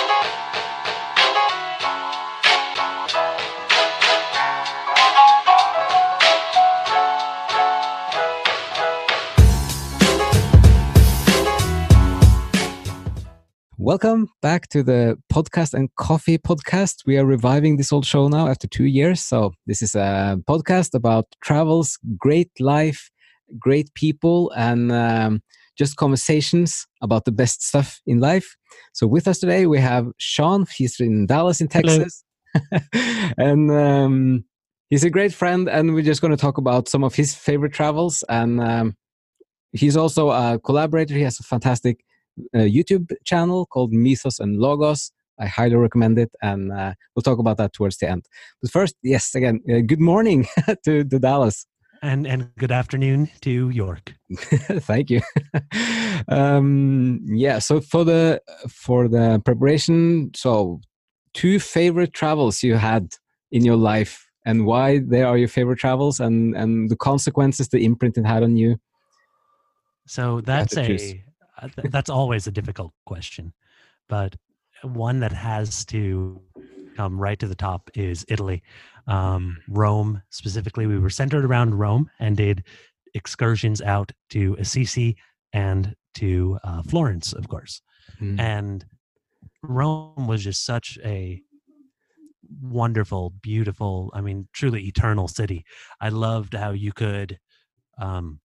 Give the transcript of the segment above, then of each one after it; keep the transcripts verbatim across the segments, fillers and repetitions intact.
Welcome back to the Podcast and Coffee podcast. We are reviving this old show now after two years. So this is a podcast about travels, great life, great people, and um, just conversations about the best stuff in life. So with us today, we have Sean. He's in Dallas in Texas. and um, he's a great friend. And we're just going to talk about some of his favorite travels. And um, he's also a collaborator. He has a fantastic a YouTube channel called Mythos and Logos. I highly recommend it, and uh, we'll talk about that towards the end. But first, yes, again, uh, good morning to, to Dallas. And and good afternoon to York. Thank you. um, yeah, so for the for the preparation, so two favorite travels you had in your life, and why they are your favorite travels, and and the consequences, the imprint it had on you. So that's a that's always a difficult question, but one that has to come right to the top is Italy. Um, Rome specifically. We were centered around Rome and did excursions out to Assisi and to uh, Florence, of course. Mm. And Rome was just such a wonderful, beautiful, I mean, truly eternal city. I loved how you could um,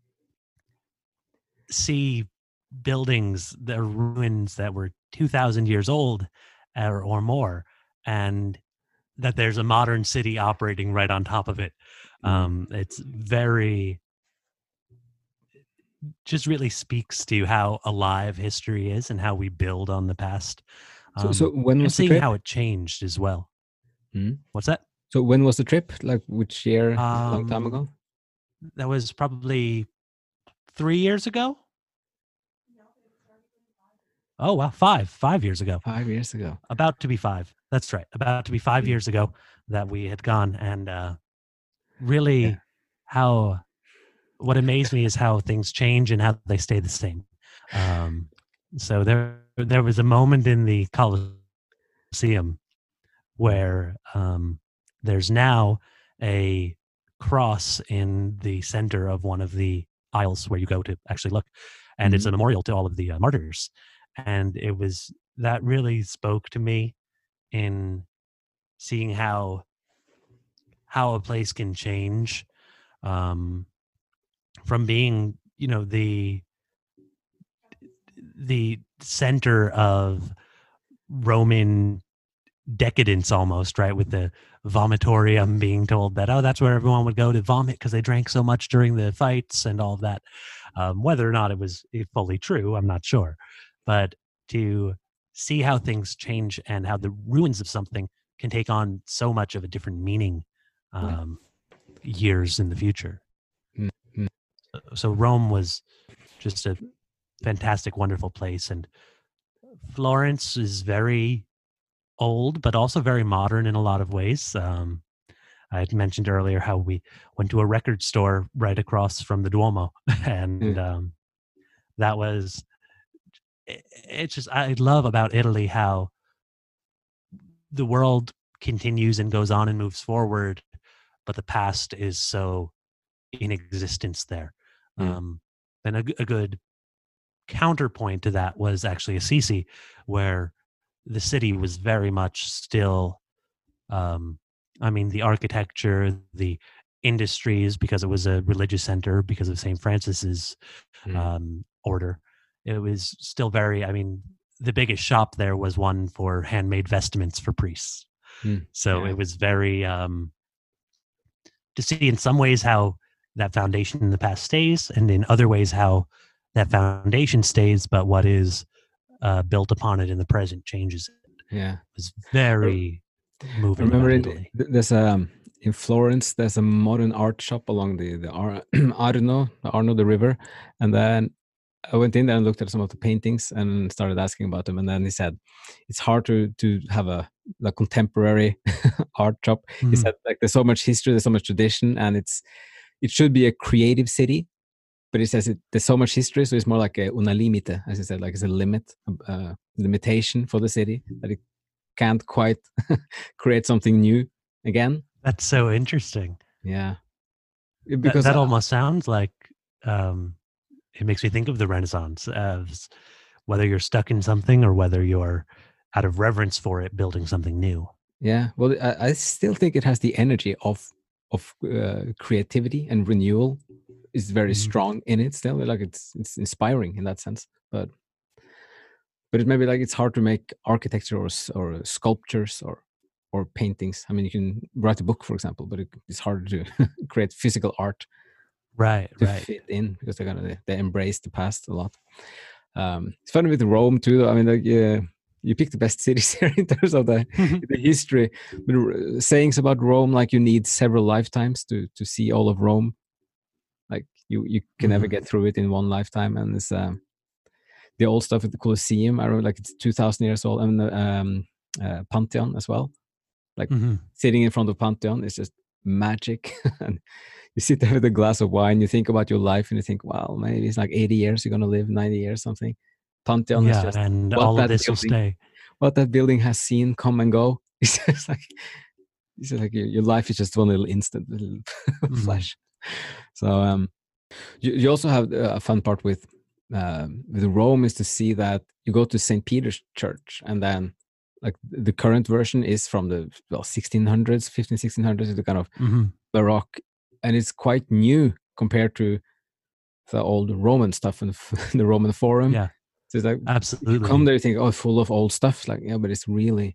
see buildings, the ruins that were two thousand years old or, or more, and that there's a modern city operating right on top of it. Um, it's very, just really speaks to how alive history is and how we build on the past. so, Um, so when was and the trip? how it changed as well. Hmm? What's that? So when was the trip? Like which year? Um, a long time ago? That was probably three years ago. Oh, wow. Five, five years ago. Five years ago. About to be five. That's right. About to be five years ago that we had gone. And uh, really yeah. how, what amazed me is how things change and how they stay the same. Um, so there, there was a moment in the Colosseum where um, there's now a cross in the center of one of the aisles where you go to actually look. And mm-hmm. it's a memorial to all of the uh, martyrs. And it was, that really spoke to me in seeing how, how a place can change um, from being, you know, the, the center of Roman decadence almost, right? With the vomitorium being told that, oh, that's where everyone would go to vomit because they drank so much during the fights and all of that. Um, whether or not it was fully true, I'm not sure. But to see how things change and how the ruins of something can take on so much of a different meaning um, yeah. years in the future. Mm-hmm. So Rome was just a fantastic, wonderful place. And Florence is very old, but also very modern in a lot of ways. Um, I had mentioned earlier how we went to a record store right across from the Duomo. And mm. um, that was... It's just, I love about Italy how the world continues and goes on and moves forward, but the past is so in existence there. Mm. Um, and a, a good counterpoint to that was actually Assisi, where the city was very much still, um, I mean, the architecture, the industries, because it was a religious center, because of Saint Francis's mm. um, order. It was still very, I mean, the biggest shop there was one for handmade vestments for priests. Mm, so yeah. It was very, um, to see in some ways how that foundation in the past stays, and in other ways how that foundation stays, but what is uh, built upon it in the present changes it. Yeah. It was very I moving. remember in, there's a, in Florence, there's a modern art shop along the, the Ar- Arno, the Arno, the river. And then I went in there and looked at some of the paintings and started asking about them. And then he said, it's hard to to have a, a contemporary art shop. Mm-hmm. He said, like, there's so much history, there's so much tradition, and it's it should be a creative city. but it says it, there's so much history, so it's more like a una limite, as I said, like it's a limit, uh, limitation for the city that it can't quite create something new again. That's so interesting. Yeah, That, because that uh, almost sounds like um, it makes me think of the Renaissance as whether you're stuck in something or whether you're out of reverence for it, building something new. yeah, well, I, I still think it has the energy of of uh, creativity and renewal is very Mhm. strong in it still. Like it's it's inspiring in that sense, but but it maybe like it's hard to make architecture or s- or sculptures or or paintings. I mean, you can write a book, for example, but it, it's harder to create physical art Right, to right. fit in because they're gonna they embrace the past a lot. Um, it's funny with Rome too. Though. I mean, like yeah, you pick the best cities here in terms of the the history. But uh, sayings about Rome, like you need several lifetimes to to see all of Rome. Like you you can never Mhm. get through it in one lifetime. And it's um, the old stuff at the Colosseum. I remember like it's two thousand years old, and the um, uh, Pantheon as well. Like Mhm. sitting in front of Pantheon is just magic. And you sit there with a glass of wine, you think about your life, and you think, wow, maybe it's like eighty years you're gonna live, ninety years, something. Pantheon is Yeah, just and what all of that this will building, stay. what that building has seen come and go. It's just like it's just like your, your life is just one little instant, little Mhm. flash. So um, you, you also have uh, a fun part with um, with Rome is to see that you go to Saint Peter's Church, and then like the current version is from the well sixteen hundreds, fifteen sixteen hundreds, the kind of Mhm. Baroque, and it's quite new compared to the old Roman stuff and the Roman Forum. Yeah, So it's like if you come absolutely. there, you think, oh, full of old stuff. Like, yeah, but it's really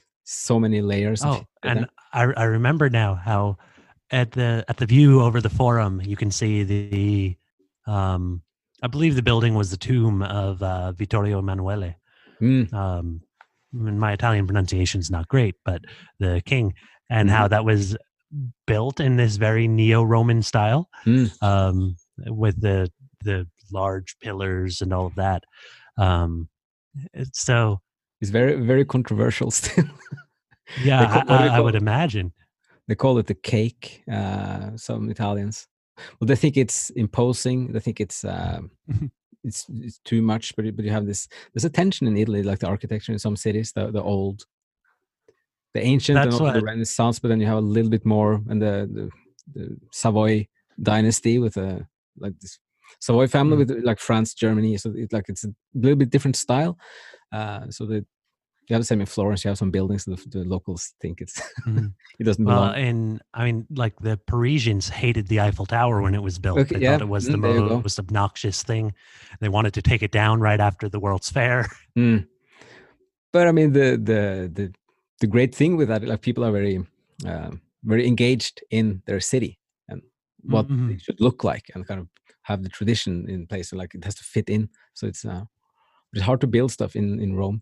so many layers of Oh, history and there. I I remember now how at the at the view over the forum, you can see the, um, I believe the building was the tomb of uh, Vittorio Emanuele. Mm, Um, and my Italian pronunciation is not great, but the king, and mhm, how that was built in this very neo-Roman style, mm. um, with the the large pillars and all of that. Um, it's so It's very, very controversial still. They yeah, call I, what do they I I call would it? imagine. They call it the cake. Uh, some Italians. Well, they think it's imposing. They think it's um, it's it's too much. But you- but you have this. There's a tension in Italy, like the architecture in some cities, the the old, the ancient, and That's also the what. Renaissance. But then you have a little bit more, and the the, the Savoy dynasty with a like this Savoy family Mm, with like France, Germany. So it's like it's a little bit different style. Uh, so the you have the same in Florence. You have some buildings that the, the locals think it's mhm. it doesn't Well, belong. and I mean, like the Parisians hated the Eiffel Tower when it was built. Okay, They yeah, thought it was the mm, there you go. most obnoxious thing. They wanted to take it down right after the World's Fair. Mm. But I mean, the the the the great thing with that, like people are very um, very engaged in their city and what it Mhm, should look like, and kind of have the tradition in place. So like it has to fit in. So it's uh, it's hard to build stuff in in Rome,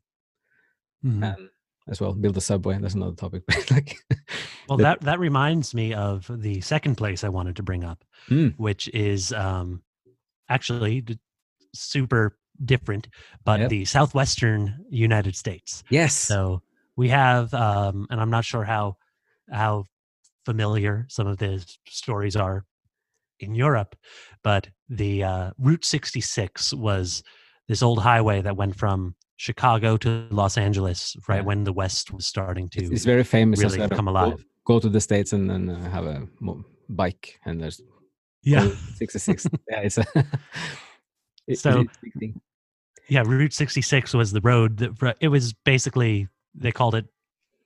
mhm. and as well build a subway. That's another topic. But like Well, the that that reminds me of the second place I wanted to bring up, mm, which is um, actually d- super different, but yep, the southwestern United States. yes, So we have, um, and I'm not sure how how familiar some of the s- stories are in Europe, but the uh, Route sixty-six was this old highway that went from Chicago to Los Angeles, right yeah. when the West was starting It's, to it's very famous as really kind of come go, alive. go to the states and then uh, have a mo- bike, and there's Yeah. go sixty-six. Yeah, it's a it, it So is a big thing. yeah, Route sixty-six was the road that fr- it was basically they called it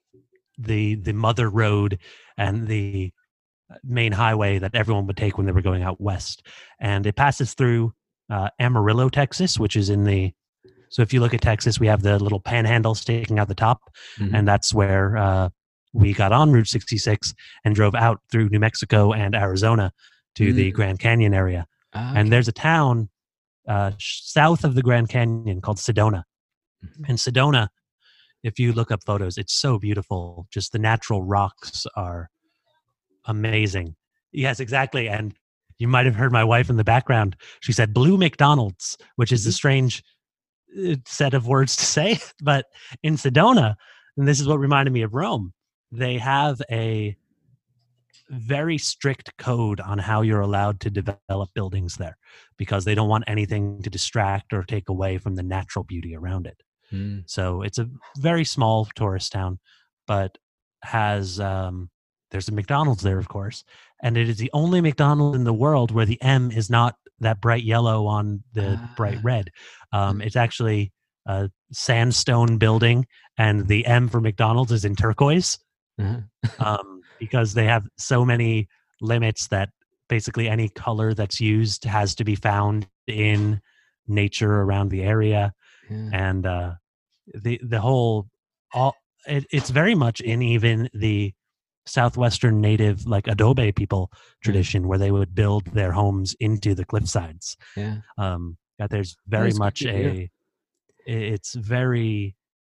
the the mother road and the main highway that everyone would take when they were going out west. And it passes through uh, Amarillo, Texas, which is in the so if you look at Texas, we have the little panhandle sticking out the top, Mhm. and that's where uh, we got on Route sixty-six and drove out through New Mexico and Arizona to the Mm. Grand Canyon area. Ah, And okay. there's a town uh, south of the Grand Canyon called Sedona. Mhm. And Sedona, if you look up photos, it's so beautiful. Just the natural rocks are amazing. Yes, exactly. And you might have heard my wife in the background. She said Blue McDonald's, which is a Mhm. strange uh, set of words to say. But in Sedona, and this is what reminded me of Rome, they have a very strict code on how you're allowed to develop buildings there, because they don't want anything to distract or take away from the natural beauty around it. Mm. So it's a very small tourist town, but has um, there's a McDonald's there, of course, and it is the only McDonald's in the world where the M is not that bright yellow on the bright Ah. red. Um, Mm. it's actually a sandstone building, and the M for McDonald's is in turquoise, Uh-huh. um, because they have so many limits that basically any color that's used has to be found in nature around the area. Yeah. And uh, the the whole all it, it's very much in even the southwestern native like adobe people tradition, where they would build their homes into the cliff sides. Yeah. Um, that there's very That's good much to hear. a it's very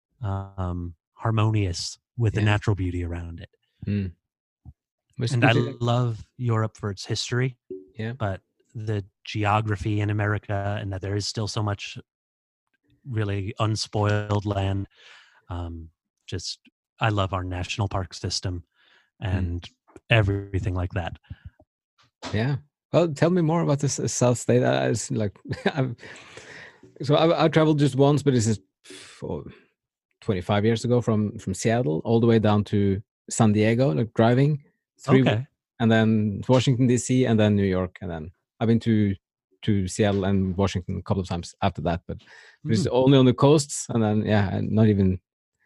um, harmonious with the Yeah. natural beauty around it. Mm. It's And good I to- love Europe for its history, Yeah. but the geography in America, and that there is still so much really unspoiled land. Um, just, I love our national park system and everything like that. Yeah. Well, tell me more about this uh, South State. I, it's like, I've, so I, I traveled just once, but this is oh, twenty-five years ago from from Seattle all the way down to San Diego, like driving three, Okay. and then Washington D C, and then New York, and then I've been to to Seattle and Washington a couple of times after that, but it's Mhm. only on the coasts, and then yeah, and not even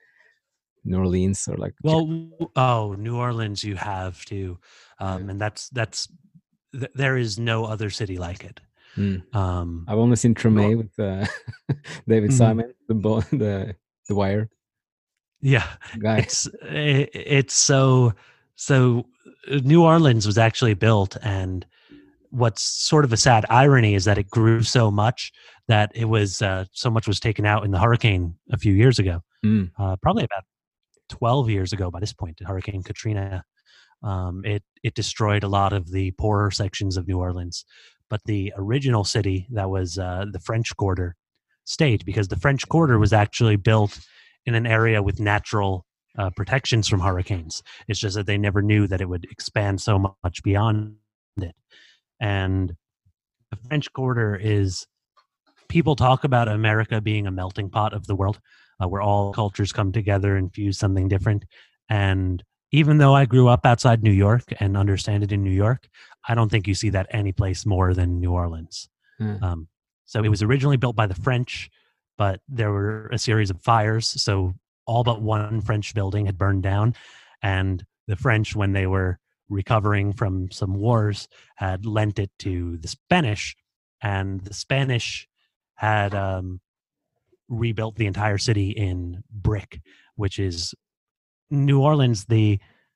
New Orleans or like. Well, w- oh, New Orleans, you have to, um, and that's that's th- there is no other city like it. Mm. Um, I've only seen Treme Nor- with uh, David Mhm. Simon, the bo- the the Wire yeah, guy. it's i- it's so so. uh, New Orleans was actually built, and what's sort of a sad irony is that it grew so much that it was uh, so much was taken out in the hurricane a few years ago, Mm. uh, probably about twelve years ago by this point, Hurricane Katrina. Um, it it destroyed a lot of the poorer sections of New Orleans, but the original city that was uh, the French Quarter stayed, because the French Quarter was actually built in an area with natural uh, protections from hurricanes. It's just that they never knew that it would expand so much beyond it. And the French Quarter is, people talk about America being a melting pot of the world, uh, where all cultures come together and fuse something different. And even though I grew up outside New York and understand it in New York, I don't think you see that any place more than New Orleans. Yeah. Um, so it was originally built by the French, but there were a series of fires. So all but one French building had burned down. And the French, when they were recovering from some wars, had lent it to the Spanish. And the Spanish had um, rebuilt the entire city in brick, which is New Orleans. The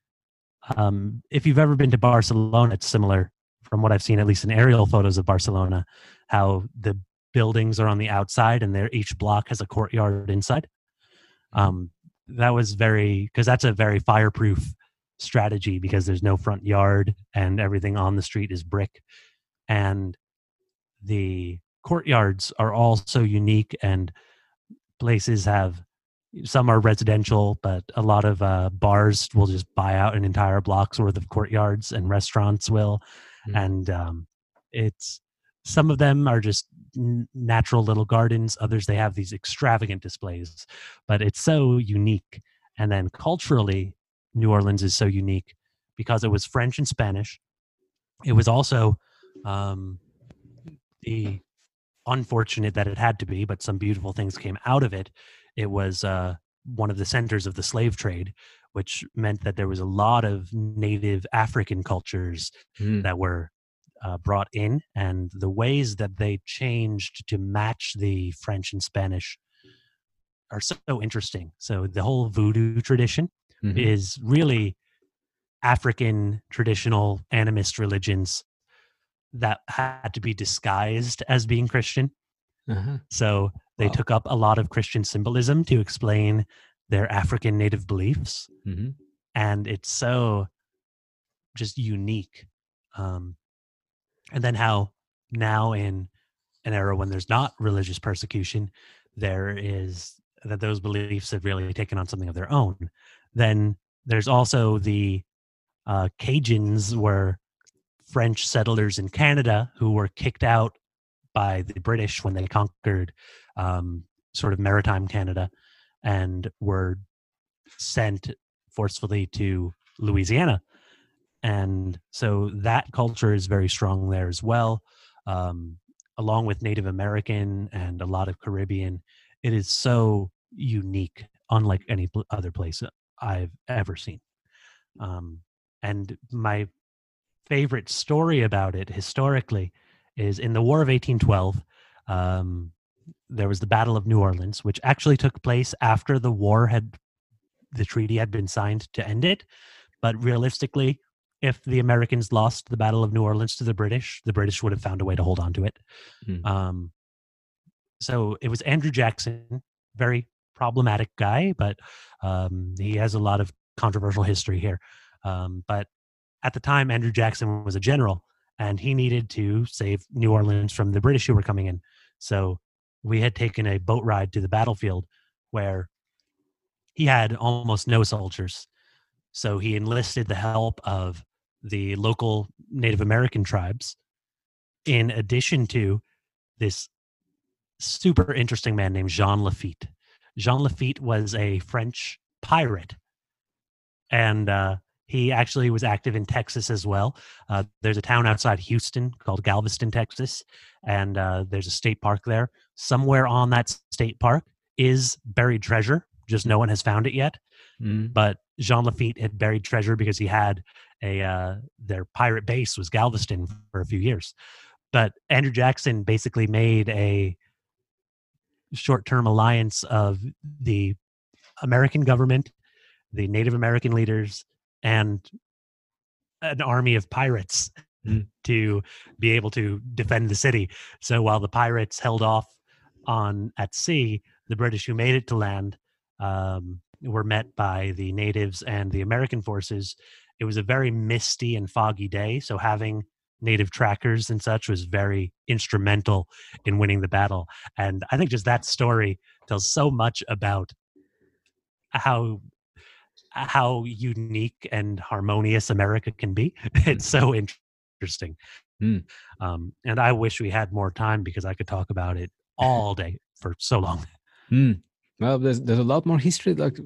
um, if you've ever been to Barcelona, it's similar from what I've seen, at least in aerial photos of Barcelona, how the buildings are on the outside and there each block has a courtyard inside. Um, that was very, because that's a very fireproof strategy, because there's no front yard and everything on the street is brick. And the courtyards are all so unique, and places have, some are residential, but a lot of uh, bars will just buy out an entire block's worth of courtyards, and restaurants will. Mm. And um, it's, some of them are just n- natural little gardens. Others, they have these extravagant displays, but it's so unique. And then culturally, New Orleans is so unique because it was French and Spanish. It was also um, the unfortunate that it had to be, but some beautiful things came out of it. It was uh, one of the centers of the slave trade, which meant that there was a lot of native African cultures Mm. that were uh, brought in, and the ways that they changed to match the French and Spanish are so interesting. So the whole voodoo tradition Mhm. is really African traditional animist religions that had to be disguised as being Christian. Uh-huh. So they Wow. took up a lot of Christian symbolism to explain their African native beliefs. Mhm. And it's so just unique. Um, and then how now, in an era when there's not religious persecution, there is that those beliefs have really taken on something of their own. Then there's also the Uh, Cajuns were French settlers in Canada who were kicked out by the British when they conquered um, sort of maritime Canada and were sent forcefully to Louisiana. And so that culture is very strong there as well, um, along with Native American and a lot of Caribbean. It is so unique, unlike any pl- other place I've ever seen. Um, and my favorite story about it historically is in the War of eighteen twelve. Um, there was the Battle of New Orleans, which actually took place after the war had the treaty had been signed to end it. But realistically, if the Americans lost the Battle of New Orleans to the British, the British would have found a way to hold on to it. Mm. Um, so it was Andrew Jackson, very problematic guy, but um, he has a lot of controversial history here. Um, but at the time, Andrew Jackson was a general, and he needed to save New Orleans from the British who were coming in. So we had taken a boat ride to the battlefield where he had almost no soldiers. So he enlisted the help of the local Native American tribes, in addition to this super interesting man named Jean Lafitte. Jean Lafitte was a French pirate, and uh, he actually was active in Texas as well. Uh, there's a town outside Houston called Galveston, Texas, and uh, there's a state park there. Somewhere on that state park is buried treasure, just no one has found it yet. Mm. But Jean Lafitte had buried treasure because he had a uh, their pirate base was Galveston for a few years. But Andrew Jackson basically made a short-term alliance of the American government, the Native American leaders, and an army of pirates Mm. to be able to defend the city. So while the pirates held off on at sea, the British who made it to land um, were met by the natives and the American forces. It was a very misty and foggy day, so having native trackers and such was very instrumental in winning the battle. And I think just that story tells so much about how how unique and harmonious America can be. It's so interesting. Mm. Um, and I wish we had more time because I could talk about it all day for so long. Mm. Well, there's there's a lot more history, like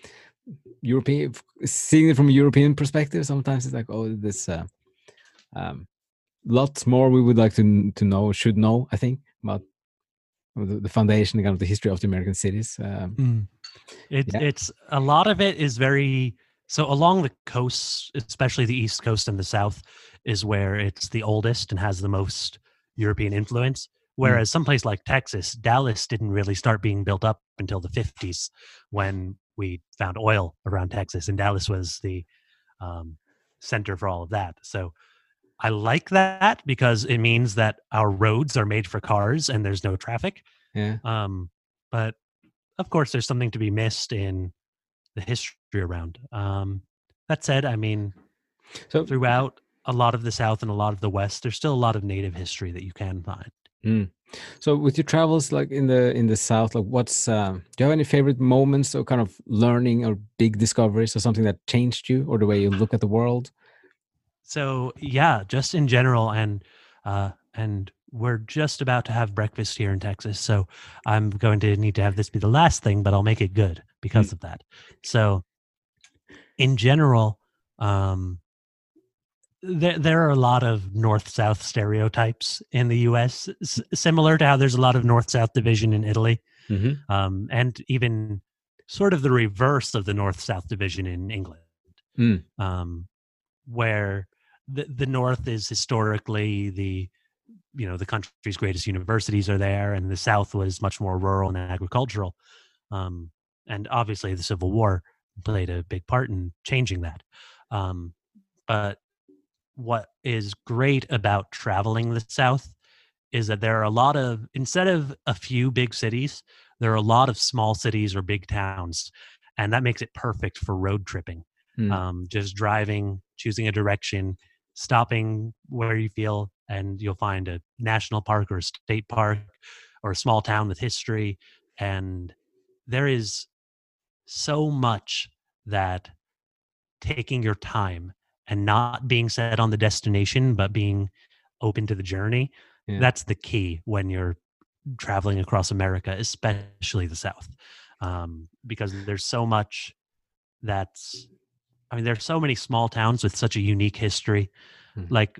European, seeing it from a European perspective. Sometimes it's like, oh, this uh, um, lots more we would like to to know, should know. I think about the, the foundation, kind of the history of the American cities. Um, Mm. It's yeah. it's a lot of it is very so along the coasts, especially the East Coast and the South, is where it's the oldest and has the most European influence. Mm. Whereas someplace like Texas, Dallas didn't really start being built up until the fifties when we found oil around Texas, and Dallas was the um, center for all of that. So I like that because it means that our roads are made for cars and there's no traffic. Yeah. Um, but of course, there's something to be missed in the history around. Um, that said, I mean, So. throughout a lot of the South and a lot of the West, there's still a lot of native history that you can find. Mm. So with your travels, like in the in the South, like what's um, do you have any favorite moments or kind of learning or big discoveries or something that changed you or the way you look at the world? So yeah, just in general, and uh, and we're just about to have breakfast here in Texas, so I'm going to need to have this be the last thing, but I'll make it good because Mm. of that. So in general, um, there there are a lot of north-south stereotypes in the U S, s- similar to how there's a lot of north-south division in Italy, Mm-hmm. um, and even sort of the reverse of the north-south division in England, Mm. um, where the the North is historically the you know the country's greatest universities are there, and the South was much more rural and agricultural, um, and obviously the Civil War played a big part in changing that. Um, but what is great about traveling the South is that there are a lot of instead of a few big cities, there are a lot of small cities or big towns, and that makes it perfect for road tripping. Mm. Um, just driving, choosing a direction, stopping where you feel, and you'll find a national park or a state park or a small town with history. And there is so much that taking your time and not being set on the destination, but being open to the journey. Yeah. That's the key when you're traveling across America, especially the South, um, because there's so much that's, I mean, there's so many small towns with such a unique history. Mhm. Like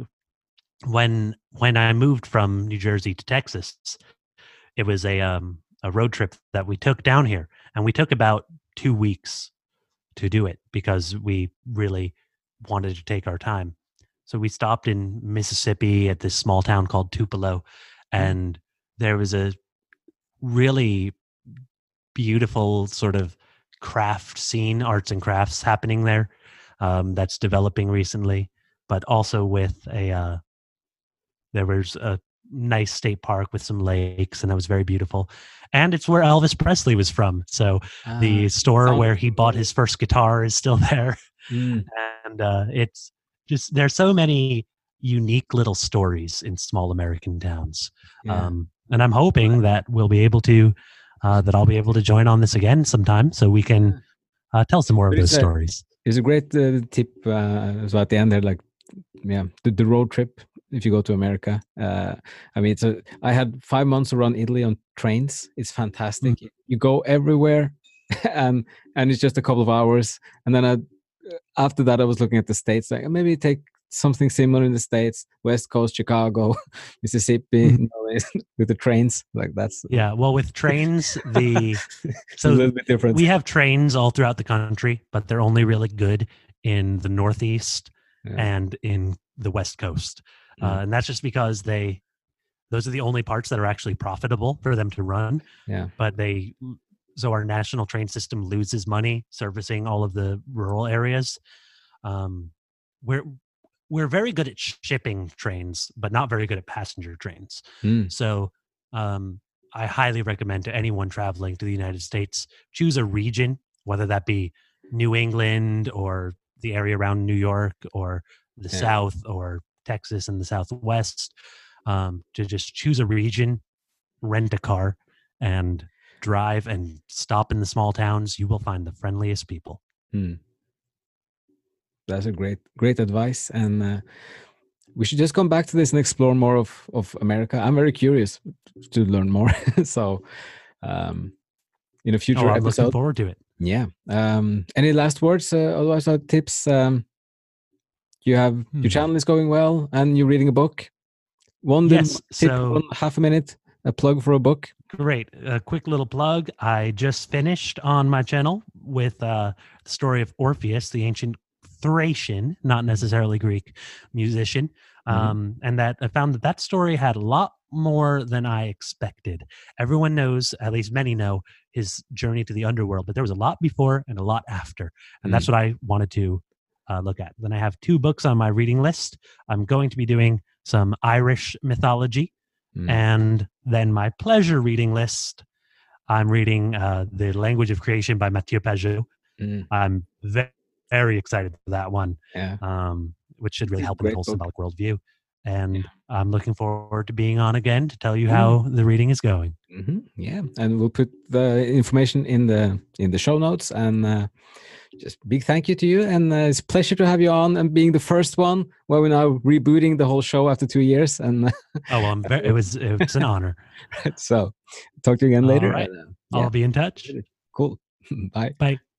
when when I moved from New Jersey to Texas, it was a um, a road trip that we took down here, and we took about two weeks to do it because we really wanted to take our time. So we stopped in Mississippi at this small town called Tupelo, and there was a really beautiful sort of craft scene, arts and crafts happening there, um, that's developing recently, but also with a, uh, there was a nice state park with some lakes, and that was very beautiful. And it's where Elvis Presley was from. So Ah, the store sounds where he bought his first guitar is still there. mm, And uh, it's just, there's so many unique little stories in small American towns. yeah. Um, and I'm hoping that we'll be able to, uh, that I'll be able to join on this again sometime so we can uh, tell some more of But those it's a- stories. It's a great uh, tip uh, so at the end there, like, yeah, the, the road trip if you go to America. Uh, I mean, it's a, I had five months around Italy on trains. It's fantastic. You go everywhere, and and it's just a couple of hours. And then I, after that, I was looking at the states, like maybe take something similar in the states, West Coast, Chicago, Mississippi, Mhm. you know, with the trains. Like that's Yeah, well, with trains, the it's so a little bit different. we have trains all throughout the country, but they're only really good in the Northeast Yeah. and in the West Coast, Mm. uh, and that's just because they those are the only parts that are actually profitable for them to run. Yeah. But they so our national train system loses money servicing all of the rural areas. Um, we're we're very good at shipping trains, but not very good at passenger trains. Mm. So um, I highly recommend to anyone traveling to the United States, choose a region, whether that be New England or the area around New York or the Yeah. South or Texas and the Southwest, um, to just choose a region, rent a car, and drive and stop in the small towns. You will find the friendliest people. Mm. That's a great, great advice, and uh, we should just come back to this and explore more of of America. I'm very curious to learn more. So, um, in a future Oh, I'm looking episode, forward to it. yeah. Um, any last words? Uh, otherwise, uh, tips. Um, you have Hmm. your channel is going well, and you're reading a book. One little Yes, tip, so- one half a minute, a plug for a book. Great. A quick little plug. I just finished on my channel with uh, the story of Orpheus, the ancient Thracian, not necessarily Greek musician. Mhm. Um, and that I found that that story had a lot more than I expected. Everyone knows, at least many know, his journey to the underworld, but there was a lot before and a lot after. And that's what I wanted to uh, look at. Then I have two books on my reading list. I'm going to be doing some Irish mythology. Mm. And then my pleasure reading list, I'm reading uh, The Language of Creation by Mathieu Pajot. Mm. I'm very, very excited for that one, Yeah. um, which should really It's a help in the great whole book. symbolic worldview. And I'm looking forward to being on again to tell you Mm. how the reading is going. Hmm. Yeah, and we'll put the information in the in the show notes. And uh, just big thank you to you, and uh, it's a pleasure to have you on and being the first one. Where we're now rebooting the whole show after two years, and Oh, well, I'm very, it was it was an honor. so talk to you again later. All right. and, uh, yeah, I'll be in touch. cool. Bye. Bye.